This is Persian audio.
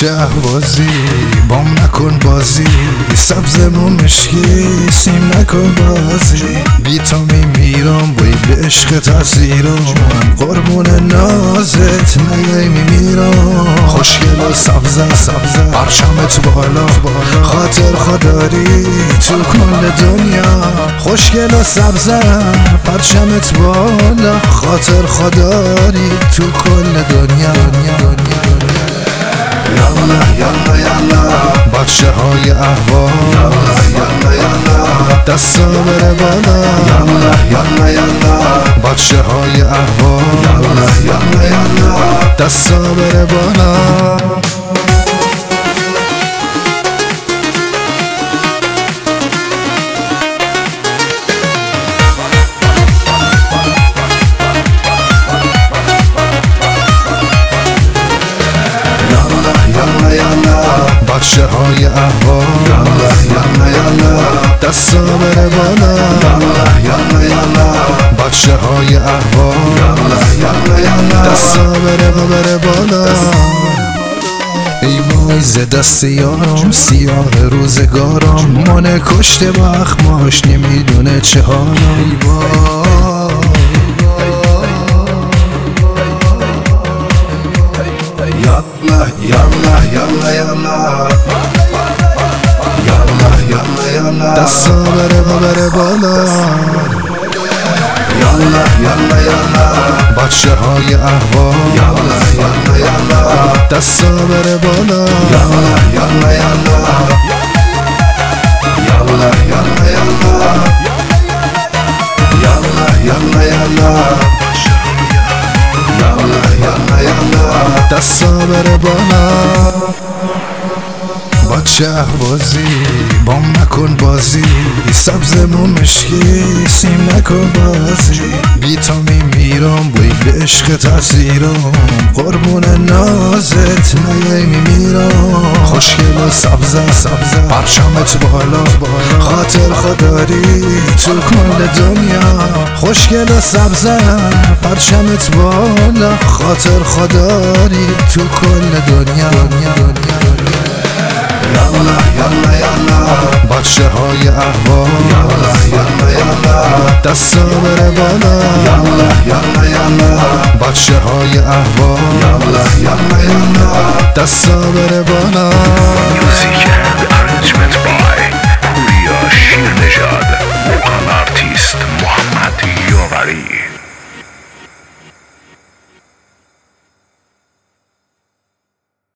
بچه اهوازی بام نکن بازی، سبزمون مشکی سیم نکن بازی. بیتامی میرم بایی به عشق تاثیرم، قربون نازت نیای میمیرم. خوشگل و سبزه پرچمت بالا، خاطر خداری تو کل دنیا. خوشگل و سبزه پرچمت بالا، خاطر خداری تو کل دنیا. یالا یالا یالا بچه های احوال، یالا یالا دستا بره بالا. یالا یالا یالا بچه های احوال، یالا یالا دستا بره بالا. بچه های احوال، یالا یالا دستا بره بالا. یالا یالا بچه های احوال، یالا یالا دستا بره بالا. ای وای ز دست یارم سیاه روزگارم، من کشته با اخماش نمیدونه چه حالم. ای وای یالا یالا یالا یالا یالا دستا بره بالا. یالا یالا یالا بچه های احوال، یالا یالا دستا بره بالا. یالا یالا یالا یالا یالا یالا یالا دستا بره بالا. بچه اهوازی بام نکن بازی، سبزمون مشکی سیم نکن بازی. بیتامی میرم بایی به عشق تاثیرم، قربون نازت نیای میمیرم. خوشگل و سبزه پرچمت بالا، خاطر خداری تو کل دنیا. خوشگل و سبزه پرچمت بالا، خاطر خداری تو کل دنیا. یالا یالا یالا بچه های احوال، یالا یالا دستا بره بالا. یالا یالا